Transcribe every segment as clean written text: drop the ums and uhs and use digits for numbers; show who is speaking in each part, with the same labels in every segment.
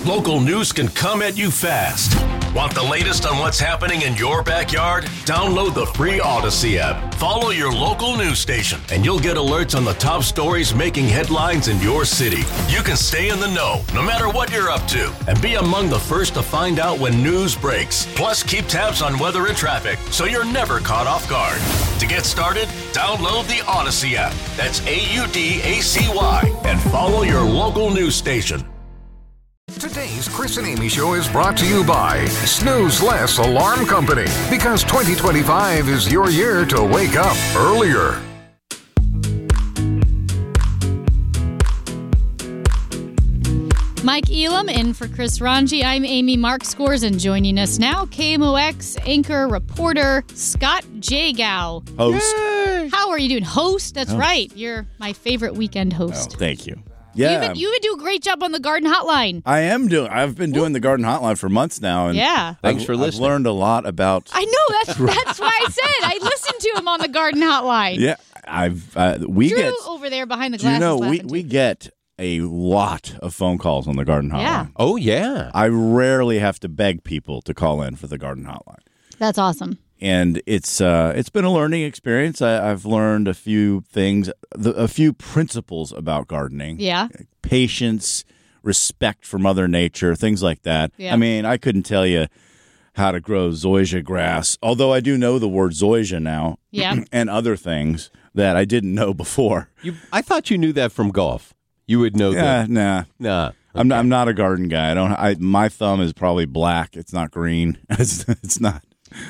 Speaker 1: Local news can come at you fast. Want the latest on what's happening in your backyard? Download the free Odyssey app. Follow your local news station, and you'll get alerts on the top stories making headlines in your city. You can stay in the know, no matter what you're up to, and be among the first to find out when news breaks. Plus, keep tabs on weather and traffic, so you're never caught off guard. To get started, download the Odyssey app. That's AUDACY, and follow your local news station.
Speaker 2: Today's Chris and Amy Show is brought to you by Snooze Less Alarm Company, because 2025 is your year to wake up earlier.
Speaker 3: Mike Elam in for Chris Ranji. I'm Amy Mark Scores, and joining us now, KMOX anchor reporter Scott Jagow.
Speaker 4: Host.
Speaker 5: Yay!
Speaker 3: How are you doing? Host? That's right. You're my favorite weekend host.
Speaker 4: Oh, thank you. Yeah,
Speaker 3: You would do a great job on the Garden Hotline.
Speaker 4: I've been doing the Garden Hotline for months now, and
Speaker 3: Yeah.
Speaker 5: Thanks for listening.
Speaker 4: I've learned a lot about.
Speaker 3: I know. That's why I said I listened to him on the Garden Hotline.
Speaker 4: Yeah, we
Speaker 3: Drew
Speaker 4: get.
Speaker 3: over there behind the
Speaker 4: Do you
Speaker 3: glasses.
Speaker 4: know
Speaker 3: laughing
Speaker 4: we
Speaker 3: too.
Speaker 4: get a lot of phone calls on the Garden Hotline?
Speaker 3: Yeah.
Speaker 5: Oh, yeah.
Speaker 4: I rarely have to beg people to call in for the Garden Hotline.
Speaker 3: That's awesome.
Speaker 4: And it's been a learning experience. I've learned a few things, a few principles about gardening.
Speaker 3: Yeah.
Speaker 4: Patience, respect for Mother Nature, things like that.
Speaker 3: Yeah.
Speaker 4: I mean, I couldn't tell you how to grow zoysia grass, although I do know the word zoysia now.
Speaker 3: Yeah.
Speaker 4: And other things that I didn't know before.
Speaker 5: I thought you knew that from golf. You would know
Speaker 4: Yeah,
Speaker 5: that.
Speaker 4: nah.
Speaker 5: Nah.
Speaker 4: I'm not a garden guy. My thumb is probably black. It's not green. It's not.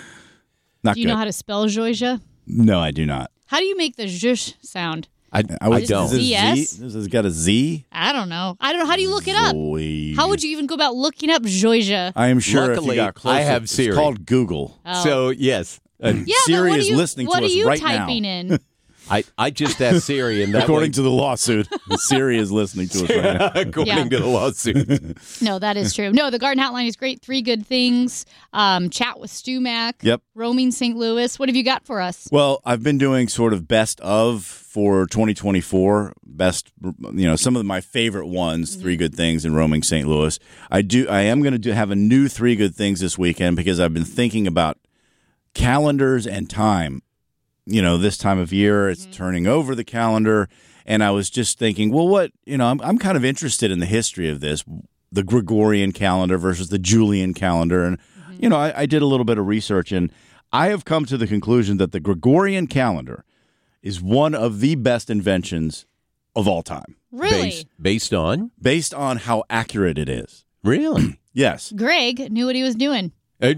Speaker 4: Not
Speaker 3: Do you
Speaker 4: good.
Speaker 3: know how to spell Zoysia?
Speaker 4: No, I do not.
Speaker 3: How do you make the zhush sound?
Speaker 5: I
Speaker 4: would-
Speaker 5: don't.
Speaker 4: Is it
Speaker 3: ZS?
Speaker 4: Z? This has got a Z?
Speaker 3: I don't know. How do you look it up?
Speaker 4: Zoy.
Speaker 3: How would you even go about looking up Zoysia?
Speaker 4: I am sure
Speaker 5: Luckily,
Speaker 4: if you got closer,
Speaker 5: I have
Speaker 4: it's
Speaker 5: Siri.
Speaker 4: called Google.
Speaker 3: Oh.
Speaker 5: So, yes.
Speaker 4: And
Speaker 3: Yeah,
Speaker 4: Siri
Speaker 3: but what
Speaker 4: is
Speaker 3: are you,
Speaker 4: listening
Speaker 3: what
Speaker 4: to us
Speaker 3: are you
Speaker 4: right
Speaker 3: typing
Speaker 4: now.
Speaker 3: in?
Speaker 5: I just asked Siri, and that
Speaker 4: According to the lawsuit, Siri is listening to us right now.
Speaker 5: according
Speaker 3: Yeah.
Speaker 5: to the lawsuit.
Speaker 3: No, that is true. No, the Garden Hotline is great. 3 good things. Chat with Stu Mac.
Speaker 4: Yep.
Speaker 3: Roaming St. Louis. What have you got for us?
Speaker 4: Well, I've been doing sort of best of for 2024. Best, some of my favorite ones. 3 good things in roaming St. Louis. I am going to have a new 3 good things this weekend because I've been thinking about calendars and time. This time of year, it's turning over the calendar, and I was just thinking, well, I'm kind of interested in the history of this, the Gregorian calendar versus the Julian calendar, and I did a little bit of research, and I have come to the conclusion that the Gregorian calendar is one of the best inventions of all time,
Speaker 3: Really?
Speaker 5: Based on?
Speaker 4: based on how accurate it is.
Speaker 5: Really?
Speaker 4: Yes.
Speaker 3: Greg knew what he was doing.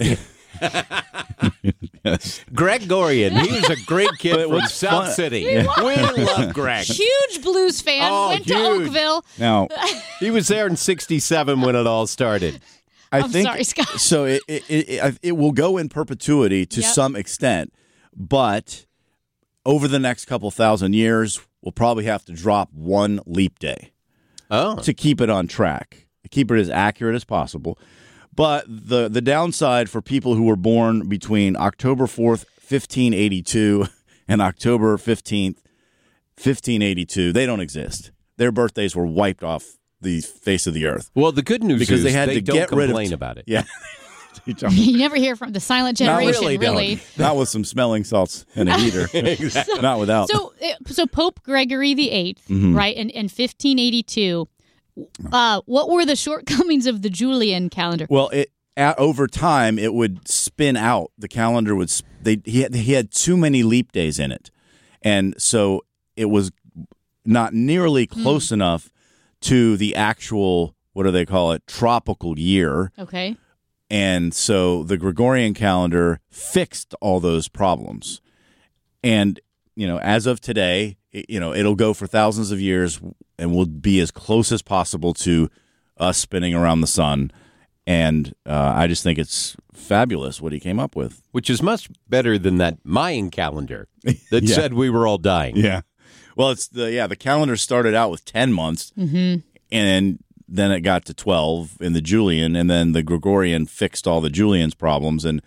Speaker 4: Yes.
Speaker 5: Gregorian. He was a great kid
Speaker 4: But
Speaker 5: from
Speaker 4: what's
Speaker 5: South
Speaker 4: fun-
Speaker 5: City.
Speaker 4: Yeah.
Speaker 5: We love Greg.
Speaker 3: Huge blues fan.
Speaker 5: Oh,
Speaker 3: Went to
Speaker 5: huge.
Speaker 3: Oakville.
Speaker 4: Now,
Speaker 5: He was there in 1967 when it all started.
Speaker 4: I'm
Speaker 3: sorry, Scott.
Speaker 4: So it will go in perpetuity to
Speaker 3: Yep.
Speaker 4: some extent, but over the next couple thousand years, we'll probably have to drop one leap day
Speaker 5: Oh.
Speaker 4: to keep it on track, keep it as accurate as possible. But the downside for people who were born between October 4th, 1582 and October 15th, 1582, they don't exist. Their birthdays were wiped off the face of the earth.
Speaker 5: Well, the good news
Speaker 4: Because
Speaker 5: is
Speaker 4: they had to
Speaker 5: don't
Speaker 4: get rid of
Speaker 5: complain about it.
Speaker 4: Yeah.
Speaker 3: You never hear from the silent
Speaker 4: Not
Speaker 3: generation,
Speaker 5: really don't.
Speaker 3: really.
Speaker 4: Not with some smelling salts and a heater. Not without.
Speaker 3: So Pope Gregory VIII,
Speaker 4: Mm-hmm.
Speaker 3: right, in 1582, what were the shortcomings of the Julian calendar?
Speaker 4: Well, over time, it would spin out. The calendar would. He had too many leap days in it, and so it was not nearly close enough to the actual, what do they call it, tropical year.
Speaker 3: Okay.
Speaker 4: And so the Gregorian calendar fixed all those problems. And, as of today, it'll go for thousands of years and will be as close as possible to us spinning around the sun. And I just think it's fabulous what he came up with.
Speaker 5: Which is much better than that Mayan calendar that
Speaker 4: Yeah.
Speaker 5: said we were all dying.
Speaker 4: Yeah. Well, the calendar started out with 10 months, and then it got to 12 in the Julian, and then the Gregorian fixed all the Julian's problems. And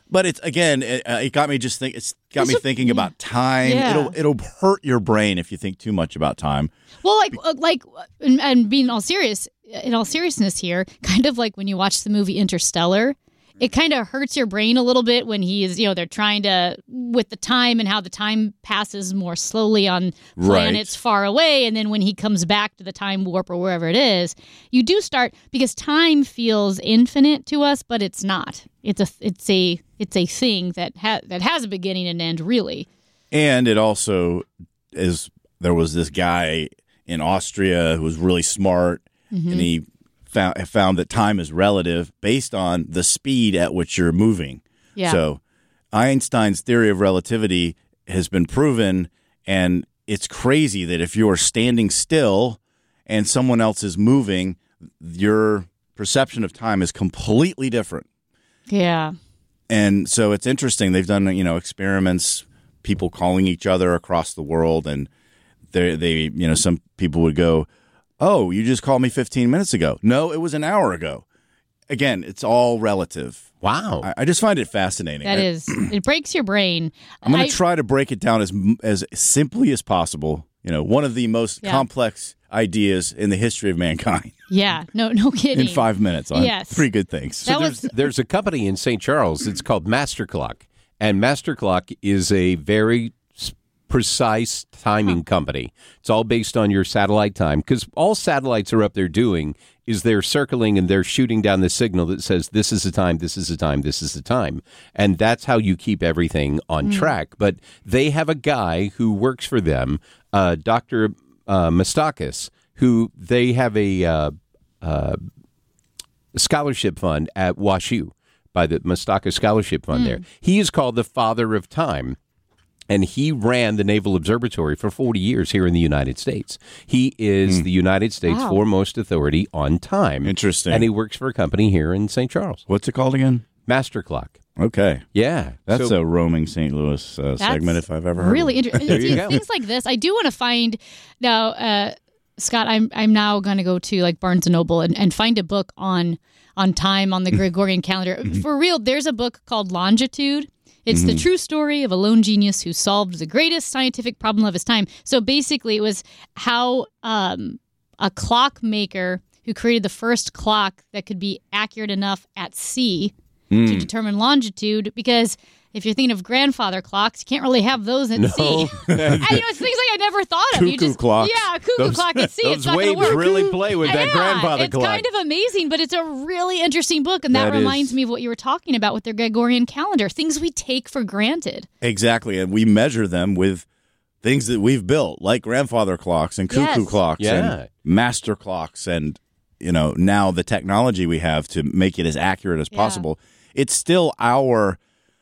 Speaker 4: But it's again, it got me just it's got me thinking about time.
Speaker 3: Yeah.
Speaker 4: It'll hurt your brain if you think too much about time.
Speaker 3: Well, and being in all seriousness here, kind of like when you watch the movie Interstellar, it kind of hurts your brain a little bit when they're trying to, with the time and how the time passes more slowly on planets far away. And then when he comes back to the time warp or wherever it is, you do start, because time feels infinite to us, but it's not. It's a thing that has a beginning and end, really.
Speaker 4: And it also is, there was this guy in Austria who was really smart, and he found that time is relative based on the speed at which you're moving.
Speaker 3: Yeah.
Speaker 4: So Einstein's theory of relativity has been proven, and it's crazy that if you're standing still and someone else is moving, your perception of time is completely different.
Speaker 3: Yeah.
Speaker 4: And so it's interesting. They've done, experiments, people calling each other across the world, and they some people would go, "Oh, you just called me 15 minutes ago." No, it was an hour ago. Again, it's all relative.
Speaker 5: Wow.
Speaker 4: I just find it fascinating.
Speaker 3: It breaks your brain.
Speaker 4: I'm going to try to break it down as simply as possible. One of the most complex ideas in the history of mankind.
Speaker 3: Yeah, no kidding.
Speaker 4: In 5 minutes on
Speaker 3: Yes.
Speaker 4: 3 good things.
Speaker 5: So there's a company in St. Charles. It's called Masterclock, and Masterclock is a very precise timing company. It's all based on your satellite time, because all satellites are up there doing is they're circling and they're shooting down the signal that says this is the time, this is the time, this is the time. And that's how you keep everything on track. But they have a guy who works for them, Dr. Mastakis, who they have a scholarship fund at WashU by the Mastakis Scholarship Fund there. He is called the Father of Time. And he ran the Naval Observatory for 40 years here in the United States. He is the United States' foremost authority on time.
Speaker 4: Interesting.
Speaker 5: And he works for a company here in St. Charles.
Speaker 4: What's it called again?
Speaker 5: Masterclock.
Speaker 4: Okay.
Speaker 5: Yeah.
Speaker 4: That's a roaming St. Louis segment if I've ever heard
Speaker 3: really
Speaker 4: of it.
Speaker 3: interesting.
Speaker 5: There you go.
Speaker 3: Things like this, I do want to find now. Scott, I'm now going to go to like Barnes & Noble and find a book on time on the Gregorian calendar. For real, there's a book called Longitude. It's the true story of a lone genius who solved the greatest scientific problem of his time. So basically, it was how a clockmaker who created the first clock that could be accurate enough at sea to determine longitude, because if you're thinking of grandfather clocks, you can't really have those at sea. And, it's things like I never thought of.
Speaker 4: Cuckoo clocks.
Speaker 3: Yeah, cuckoo clock at sea. It's
Speaker 5: Those
Speaker 3: not going to
Speaker 5: waves
Speaker 3: work.
Speaker 5: really play with that grandfather clock.
Speaker 3: It's kind of amazing, but it's a really interesting book, and that
Speaker 4: That
Speaker 3: reminds
Speaker 4: is.
Speaker 3: me of what you were talking about with their Gregorian calendar, things we take for granted.
Speaker 4: Exactly. And we measure them with things that we've built, like grandfather clocks and cuckoo
Speaker 3: Yes.
Speaker 4: clocks
Speaker 5: Yeah.
Speaker 4: and master clocks, and now the technology we have to make it as accurate as possible. It's still our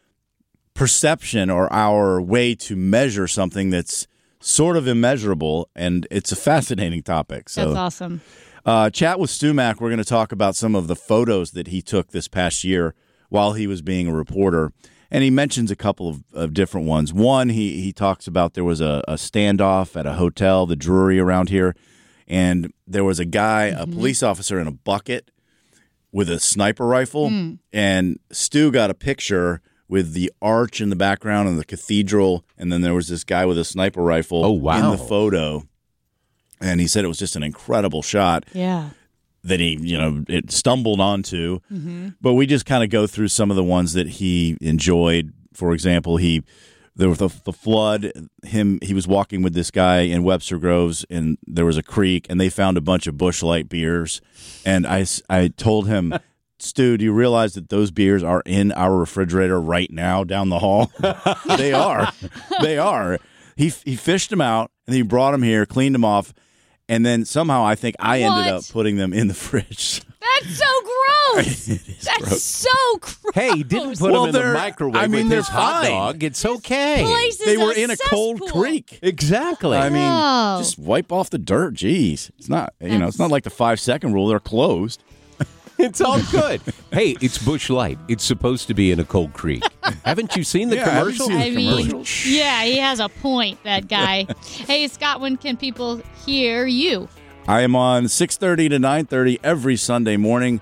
Speaker 4: perception or our way to measure something that's sort of immeasurable, and it's a fascinating topic. So
Speaker 3: That's awesome.
Speaker 4: Chat with Stu Mack, we're going to talk about some of the photos that he took this past year while he was being a reporter. And he mentions a couple of different ones. One, he talks about there was a standoff at a hotel, the Drury around here, and there was a guy, a police officer in a bucket with a sniper rifle. And Stu got a picture with the arch in the background and the cathedral, and then there was this guy with a sniper rifle
Speaker 5: Oh, wow.
Speaker 4: in the photo. And he said it was just an incredible shot
Speaker 3: Yeah.
Speaker 4: that he, it stumbled onto. But we just kind of go through some of the ones that he enjoyed. For example, there was the flood. He was walking with this guy in Webster Groves, and there was a creek, and they found a bunch of Busch Light beers. And I told him, Stu, do you realize that those beers are in our refrigerator right now down the hall? They are. They are. He fished them out, and he brought them here, cleaned them off, and then somehow I think I ended up putting them in the fridge.
Speaker 3: That's so gross. That's so gross.
Speaker 5: Hey, he didn't put them in the microwave with
Speaker 4: they're
Speaker 5: his hot
Speaker 4: fine.
Speaker 5: dog. It's okay.
Speaker 3: Place is
Speaker 4: They were in a cold
Speaker 3: cesspool.
Speaker 4: creek.
Speaker 5: Exactly.
Speaker 4: I mean,
Speaker 3: Oh.
Speaker 4: just wipe off the dirt. Jeez, it's not it's not like the 5-second rule. They're closed.
Speaker 5: It's all good. Hey, it's Busch Light. It's supposed to be in a cold creek. Haven't you seen the
Speaker 4: Yeah, I haven't
Speaker 5: commercial?
Speaker 4: seen
Speaker 3: I mean,
Speaker 4: commercials.
Speaker 3: yeah, he has a point, that guy. Hey, Scott, when can people hear you?
Speaker 4: I am on 6:30 to 9:30 every Sunday morning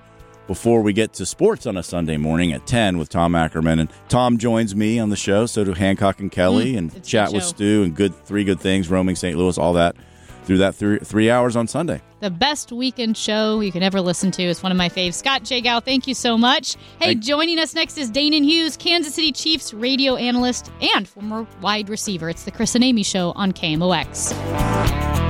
Speaker 4: before we get to sports on a Sunday morning at 10 with Tom Ackerman. And Tom joins me on the show, so do Hancock and Kelly, and chat with Stu and three good things, roaming St. Louis, all that, through that 3 hours on Sunday.
Speaker 3: The best weekend show you can ever listen to. It's one of my faves. Scott Jagow, thank you so much. Hey, joining us next is Danon Hughes, Kansas City Chiefs radio analyst and former wide receiver. It's the Chris and Amy Show on KMOX.